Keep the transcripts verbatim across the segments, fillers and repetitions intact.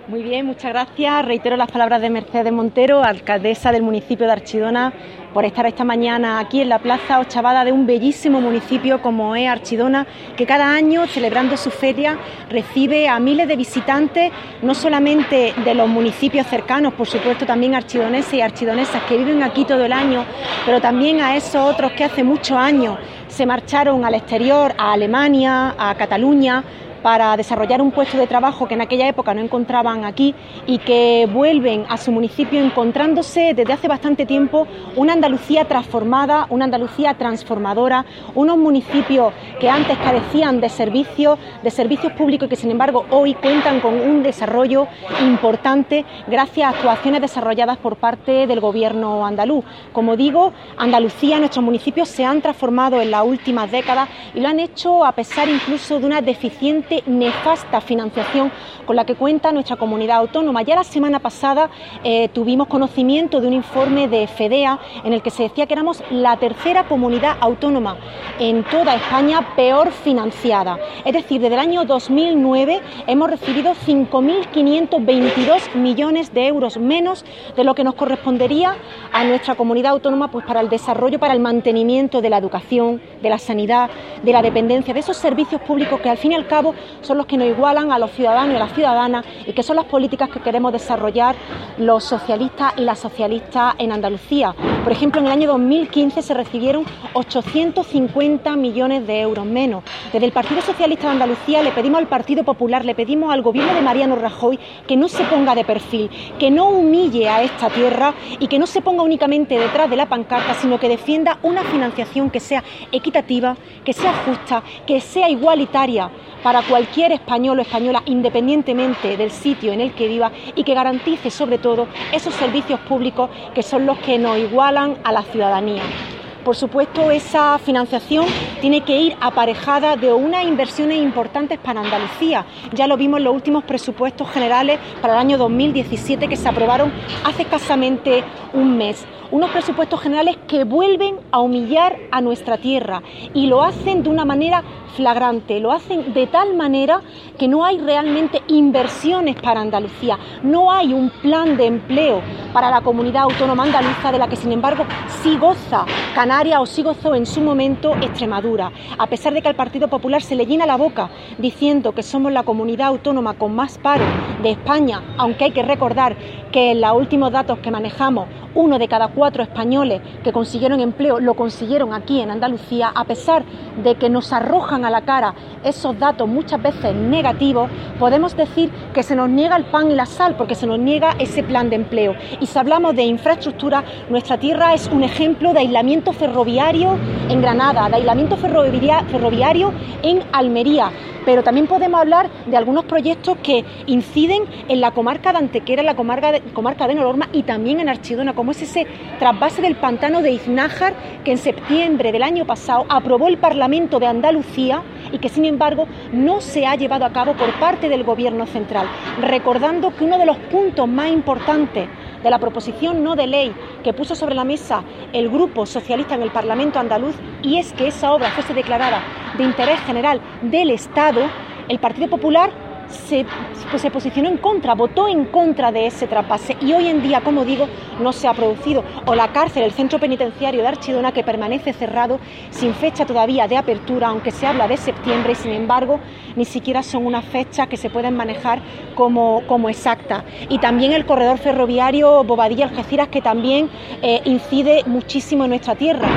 Muy bien, muchas gracias. Reitero las palabras de Mercedes Montero, alcaldesa del municipio de Archidona, por estar esta mañana aquí en la Plaza Ochavada de un bellísimo municipio como es Archidona, que cada año, celebrando su feria, recibe a miles de visitantes, no solamente de los municipios cercanos, por supuesto también archidoneses y archidonesas que viven aquí todo el año, pero también a esos otros que hace muchos años se marcharon al exterior, a Alemania, a Cataluña, para desarrollar un puesto de trabajo que en aquella época no encontraban aquí y que vuelven a su municipio encontrándose desde hace bastante tiempo una Andalucía transformada, una Andalucía transformadora, unos municipios que antes carecían de servicios, de servicios públicos y que sin embargo hoy cuentan con un desarrollo importante gracias a actuaciones desarrolladas por parte del gobierno andaluz. Como digo, Andalucía, nuestros municipios se han transformado en las últimas décadas y lo han hecho a pesar incluso de una deficiente nefasta financiación con la que cuenta nuestra comunidad autónoma. Ya la semana pasada eh, tuvimos conocimiento de un informe de FEDEA en el que se decía que éramos la tercera comunidad autónoma en toda España peor financiada. Es decir, desde el año dos mil nueve hemos recibido cinco mil quinientos veintidós millones de euros menos de lo que nos correspondería a nuestra comunidad autónoma, pues para el desarrollo, para el mantenimiento de la educación, de la sanidad, de la dependencia, de esos servicios públicos que al fin y al cabo son los que nos igualan a los ciudadanos y a las ciudadanas y que son las políticas que queremos desarrollar los socialistas y las socialistas en Andalucía. Por ejemplo, en el año dos mil quince se recibieron ochocientos cincuenta millones de euros menos. Desde el Partido Socialista de Andalucía le pedimos al Partido Popular, le pedimos al gobierno de Mariano Rajoy que no se ponga de perfil, que no humille a esta tierra y que no se ponga únicamente detrás de la pancarta, sino que defienda una financiación que sea equitativa, que sea justa, que sea igualitaria para cualquier español o española, independientemente del sitio en el que viva, y que garantice sobre todo esos servicios públicos que son los que nos igualan a la ciudadanía. Por supuesto, esa financiación tiene que ir aparejada de unas inversiones importantes para Andalucía. Ya lo vimos en los últimos presupuestos generales para el año dos mil diecisiete que se aprobaron hace escasamente un mes. Unos presupuestos generales que vuelven a humillar a nuestra tierra y lo hacen de una manera flagrante, lo hacen de tal manera que no hay realmente inversiones para Andalucía, no hay un plan de empleo para la comunidad autónoma andaluza de la que sin embargo sí goza Canarias o sí gozó en su momento Extremadura, a pesar de que al Partido Popular se le llena la boca diciendo que somos la comunidad autónoma con más paro de España, aunque hay que recordar que en los últimos datos que manejamos uno de cada cuatro españoles que consiguieron empleo lo consiguieron aquí en Andalucía, a pesar de que nos arrojan a la cara esos datos muchas veces negativos, podemos decir que se nos niega el pan y la sal porque se nos niega ese plan de empleo. Y si hablamos de infraestructura, nuestra tierra es un ejemplo de aislamiento ferroviario en Granada, de aislamiento ferroviario en Almería. Pero también podemos hablar de algunos proyectos que inciden en la comarca de Antequera, en la comarca de, comarca de Nolorma y también en Archidona, como es ese trasvase del pantano de Iznájar que en septiembre del año pasado aprobó el Parlamento de Andalucía y que sin embargo no se ha llevado a cabo por parte del Gobierno central. Recordando que uno de los puntos más importantes de la proposición no de ley que puso sobre la mesa el Grupo Socialista en el Parlamento andaluz, y es que esa obra fuese declarada de interés general del Estado, el Partido Popular se, pues se posicionó en contra, votó en contra de ese trasvase y hoy en día, como digo, no se ha producido. O la cárcel, el centro penitenciario de Archidona, que permanece cerrado sin fecha todavía de apertura, aunque se habla de septiembre y sin embargo ni siquiera son unas fechas que se pueden manejar como, como exactas. Y también el corredor ferroviario Bobadilla-Algeciras, que también eh, incide muchísimo en nuestra tierra.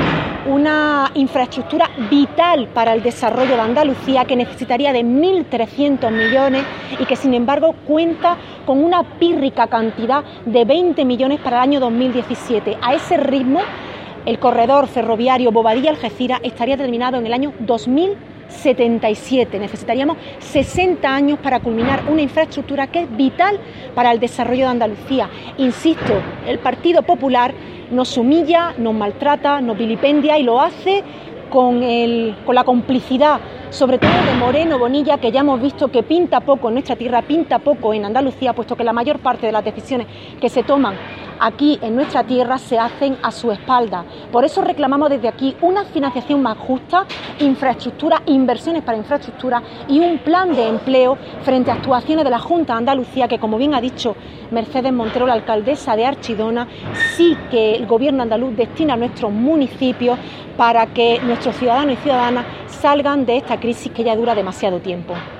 Una infraestructura vital para el desarrollo de Andalucía que necesitaría de mil trescientos millones y que sin embargo cuenta con una pírrica cantidad de veinte millones para el año dos mil diecisiete. A ese ritmo, el corredor ferroviario Bobadilla-Algeciras estaría terminado en el año dos mil setenta y siete. Necesitaríamos sesenta años para culminar una infraestructura que es vital para el desarrollo de Andalucía. Insisto, el Partido Popular nos humilla, nos maltrata, nos vilipendia y lo hace con, el, con la complicidad, sobre todo de Moreno Bonilla, que ya hemos visto que pinta poco en nuestra tierra, pinta poco en Andalucía, puesto que la mayor parte de las decisiones que se toman aquí en nuestra tierra se hacen a su espalda. Por eso reclamamos desde aquí una financiación más justa, infraestructura, inversiones para infraestructura y un plan de empleo frente a actuaciones de la Junta de Andalucía, que como bien ha dicho Mercedes Montero, la alcaldesa de Archidona, sí que el gobierno andaluz destina a nuestros municipios para que nuestros ciudadanos y ciudadanas salgan de esta crisis que ya dura demasiado tiempo.